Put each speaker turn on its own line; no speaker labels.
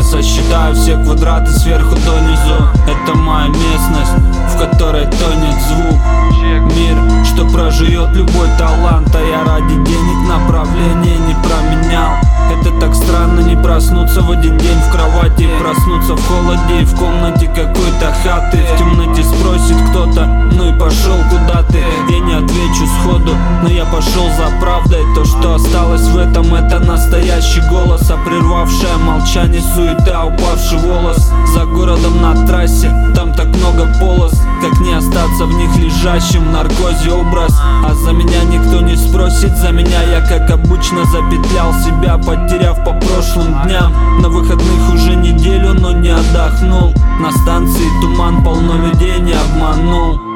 сосчитаю все квадраты сверху донизу. Это моя местность, в которой тонет звук. Мир, что прожует любой талант, а я ради денег направление не променял. Это так странно, не проснуться в один день в кровати, проснуться в холоде и в комнате какой-то хаты. В темноте спросит кто-то: ну и пошел куда ты? Я не отвечу сходу, но я пошел за правдой. То, что осталось в этом, это настоящий голос, а прервавшее молчание суета, упавший волос. За городом на трассе, там так много полос, как не остаться в них лежащим в наркозе образ. А за меня никто не спросит, за меня я как обычно запетлял себя, потеряв по прошлым дням. На выходных уже неделю, но не отдохнул. На станции туман, полно людей, не обманул.